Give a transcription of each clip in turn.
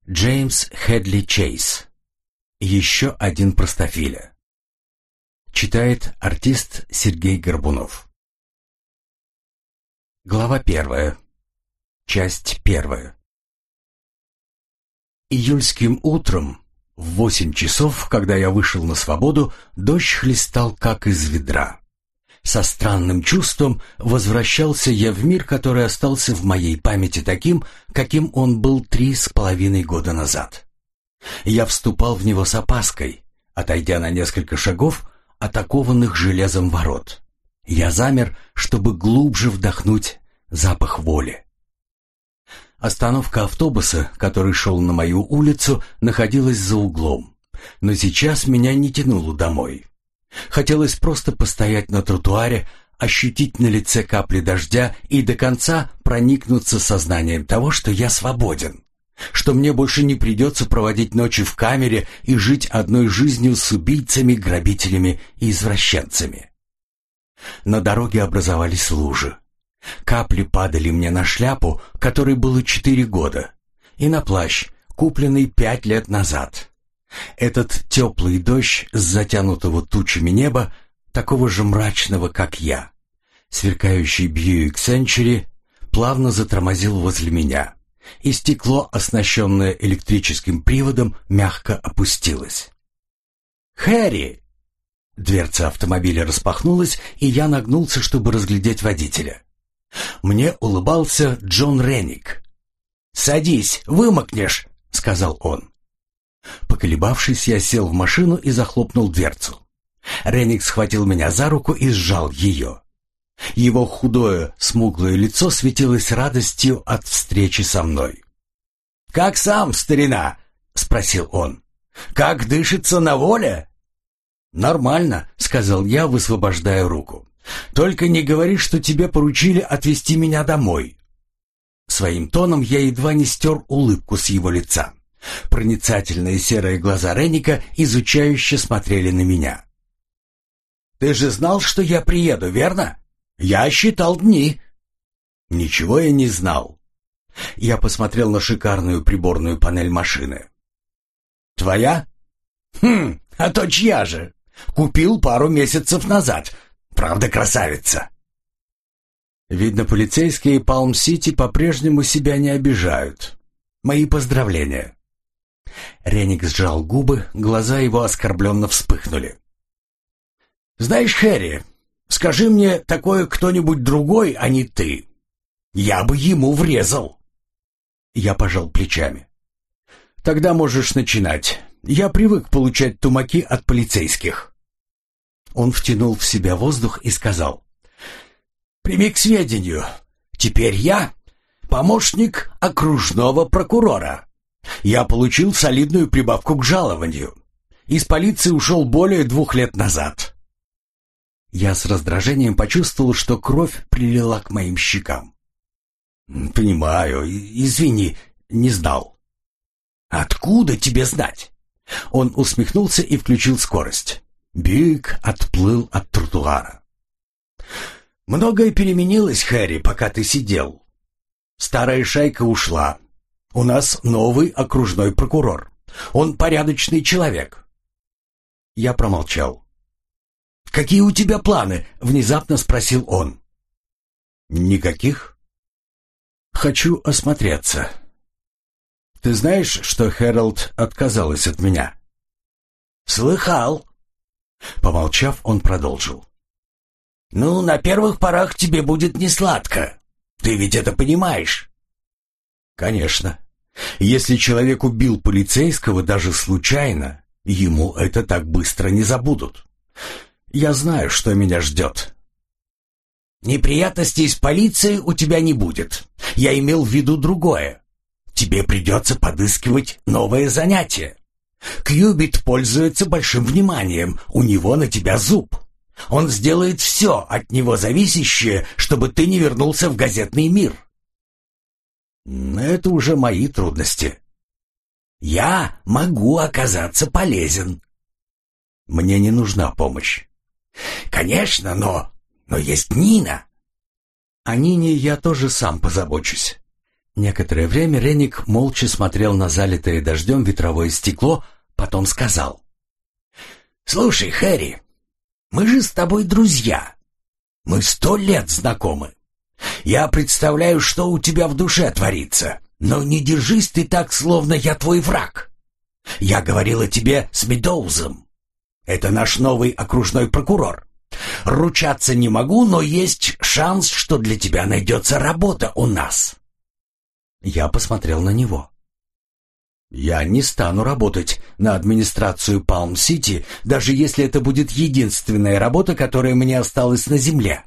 Джеймс Хедли Чейз. Еще один простофиля. Читает артист Сергей Горбунов. Глава 1. Часть 1. Июльским утром в 8 часов, когда я вышел на свободу, дождь хлестал как из ведра. Со странным чувством возвращался я в мир, который остался в моей памяти таким, каким он был 3,5 года назад. Я вступал в него с опаской, отойдя на несколько шагов от окованных железом ворот. Я замер, чтобы глубже вдохнуть запах воли. Остановка автобуса, который шел на мою улицу, находилась за углом, но сейчас меня не тянуло домой. Хотелось просто постоять на тротуаре, ощутить на лице капли дождя и до конца проникнуться сознанием того, что я свободен, что мне больше не придется проводить ночи в камере и жить одной жизнью с убийцами, грабителями и извращенцами. На дороге образовались лужи. Капли падали мне на шляпу, которой было 4 года, и на плащ, купленный 5 лет назад. Этот теплый дождь с затянутого тучами неба, такого же мрачного, как я, сверкающий Бьюик Сенчури, плавно затормозил возле меня, и стекло, оснащенное электрическим приводом, мягко опустилось. «Хэри!» Дверца автомобиля распахнулась, и я нагнулся, чтобы разглядеть водителя. Мне улыбался Джон Ренник. «Садись, вымокнешь», — сказал он. Поколебавшись, я сел в машину и захлопнул дверцу. Ренник схватил меня за руку и сжал ее. Его худое, смуглое лицо светилось радостью от встречи со мной. «Как сам, старина?» — спросил он. «Как дышится на воле?» «Нормально», — сказал я, высвобождая руку. «Только не говори, что тебе поручили отвезти меня домой». Своим тоном я едва не стер улыбку с его лица. Проницательные серые глаза Ренника изучающе смотрели на меня. «Ты же знал, что я приеду, верно? Я считал дни». «Ничего я не знал». Я посмотрел на шикарную приборную панель машины. «Твоя?» А то чья же? Купил пару месяцев назад. Правда, красавица?» Видно, полицейские Палм-Сити по-прежнему себя не обижают. Мои поздравления. Ренник сжал губы, глаза его оскорбленно вспыхнули. «Знаешь, Хэри, скажи мне такое кто-нибудь другой, а не ты. Я бы ему врезал». Я пожал плечами. «Тогда можешь начинать. Я привык получать тумаки от полицейских». Он втянул в себя воздух и сказал: «Прими к сведению. Теперь я помощник окружного прокурора. Я получил солидную прибавку к жалованию. Из полиции ушел более 2 лет назад». Я с раздражением почувствовал, что кровь прилила к моим щекам. «Понимаю. Извини, не знал». «Откуда тебе знать?» Он усмехнулся и включил скорость. Бьюик отплыл от тротуара. «Многое переменилось, Хэри, пока ты сидел. Старая шайка ушла. У нас новый окружной прокурор. Он порядочный человек». Я промолчал. «Какие у тебя планы?» — внезапно спросил он. «Никаких. Хочу осмотреться. Ты знаешь, что Хэролд отказалась от меня?» «Слыхал». Помолчав, он продолжил. «Ну, на первых порах тебе будет несладко. Ты ведь это понимаешь?» «Конечно. Если человек убил полицейского даже случайно, ему это так быстро не забудут. Я знаю, что меня ждет». «Неприятностей с полицией у тебя не будет. Я имел в виду другое. Тебе придется подыскивать новое занятие. Кьюбит пользуется большим вниманием, у него на тебя зуб. Он сделает все от него зависящее, чтобы ты не вернулся в газетный мир». «Это уже мои трудности». «Я могу оказаться полезен». «Мне не нужна помощь». «Конечно, но есть Нина». «О Нине я тоже сам позабочусь. Некоторое время Ренник молча смотрел на залитое дождем ветровое стекло, потом сказал: «Слушай, Хэри, мы же с тобой друзья. Мы 100 лет знакомы. Я представляю, что у тебя в душе творится, но не держись ты так, словно я твой враг. Я говорил о тебе с Медоузом. Это наш новый окружной прокурор. Ручаться не могу, но есть шанс, что для тебя найдется работа у нас». Я посмотрел на него. «Я не стану работать на администрацию Палм-Сити, даже если это будет единственная работа, которая мне осталась на земле».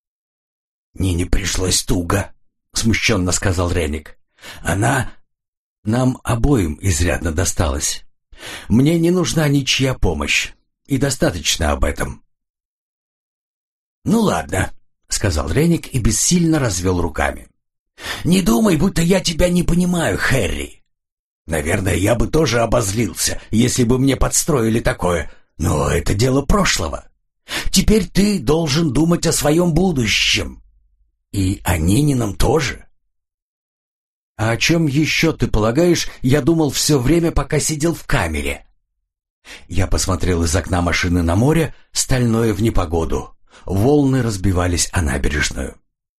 «Нине пришлось туго», — смущенно сказал Ренник. «Нам обоим изрядно досталось. Мне не нужна ничья помощь, и достаточно об этом». «Ну ладно», — сказал Ренник и бессильно развел руками. «Не думай, будто я тебя не понимаю, Хэрри. Наверное, я бы тоже обозлился, если бы мне подстроили такое, но это дело прошлого. Теперь ты должен думать о своем будущем. И о Нинином тоже». «А о чем еще, ты полагаешь, я думал все время, пока сидел в камере?» Я посмотрел из окна машины на море, стальное в непогоду. Волны разбивались о набережную.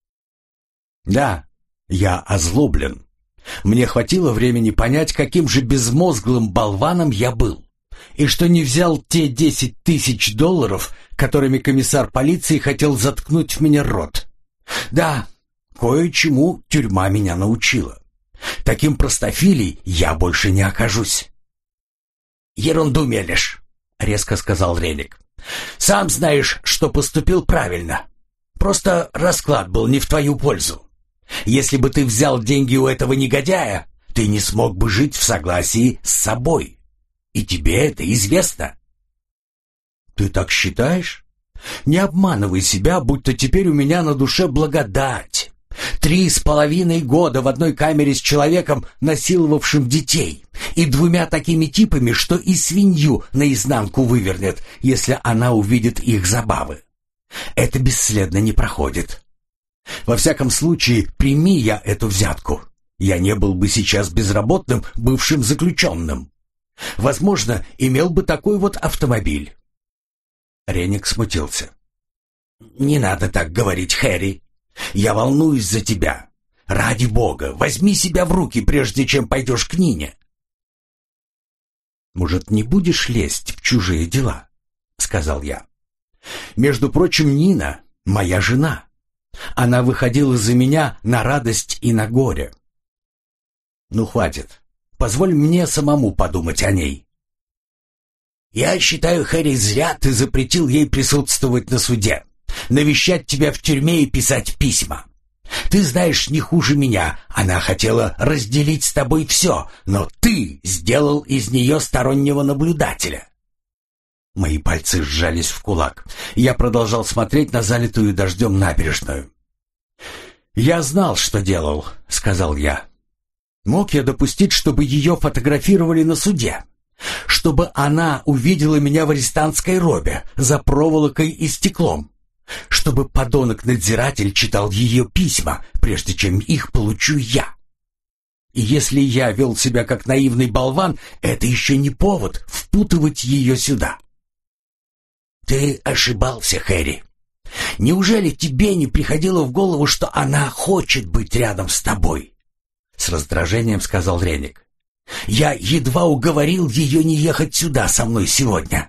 «Да, я озлоблен. Мне хватило времени понять, каким же безмозглым болваном я был, и что не взял те $10 000, которыми комиссар полиции хотел заткнуть в меня рот. Да, кое-чему тюрьма меня научила. Таким простофилей я больше не окажусь». «Ерунду мелешь», — резко сказал Ренник. «Сам знаешь, что поступил правильно. Просто расклад был не в твою пользу. Если бы ты взял деньги у этого негодяя, ты не смог бы жить в согласии с собой. И тебе это известно». «Ты так считаешь? Не обманывай себя, будто теперь у меня на душе благодать. 3,5 года в одной камере с человеком, насиловавшим детей, и 2 такими типами, что и свинью наизнанку вывернет, если она увидит их забавы. Это бесследно не проходит. Во всяком случае, прими я эту взятку. Я не был бы сейчас безработным бывшим заключенным. Возможно, имел бы такой вот автомобиль». Ренник смутился. «Не надо так говорить, Хэри. Я волнуюсь за тебя. Ради бога, возьми себя в руки, прежде чем пойдешь к Нине». «Может, не будешь лезть в чужие дела?» — сказал я. «Между прочим, Нина — моя жена. Она выходила за меня на радость и на горе. Ну, хватит. Позволь мне самому подумать о ней». «Я считаю, Хэри, зря ты запретил ей присутствовать на суде, навещать тебя в тюрьме и писать письма. Ты знаешь не хуже меня, она хотела разделить с тобой все, но ты сделал из нее стороннего наблюдателя». Мои пальцы сжались в кулак. Я продолжал смотреть на залитую дождем набережную. «Я знал, что делал», — сказал я. «Мог я допустить, чтобы ее фотографировали на суде? Чтобы она увидела меня в арестантской робе, за проволокой и стеклом? Чтобы подонок-надзиратель читал ее письма, прежде чем их получу я? И если я вел себя как наивный болван, это еще не повод впутывать ее сюда». «Ты ошибался, Хэри. Неужели тебе не приходило в голову, что она хочет быть рядом с тобой?» С раздражением сказал Ренник. «Я едва уговорил ее не ехать сюда со мной сегодня».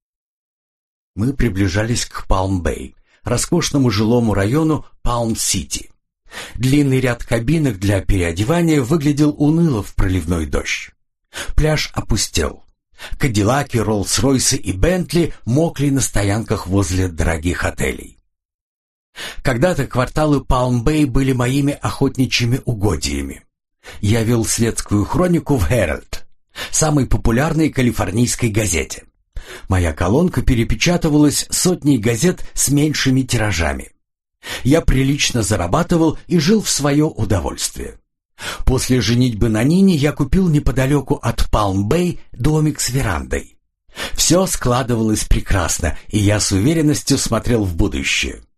Мы приближались к Палм-Бэй, роскошному жилому району Палм-Сити. Длинный ряд кабинок для переодевания выглядел уныло в проливной дождь. Пляж опустел. Кадиллаки, Роллс-Ройсы и Бентли мокли на стоянках возле дорогих отелей. Когда-то кварталы Палм-Бэй были моими охотничьими угодьями. Я вел светскую хронику в «Herald», самой популярной калифорнийской газете. Моя колонка перепечатывалась сотней газет с меньшими тиражами. Я прилично зарабатывал и жил в свое удовольствие. После женитьбы на Нине я купил неподалеку от Палм-Бэй домик с верандой. Все складывалось прекрасно, и я с уверенностью смотрел в будущее.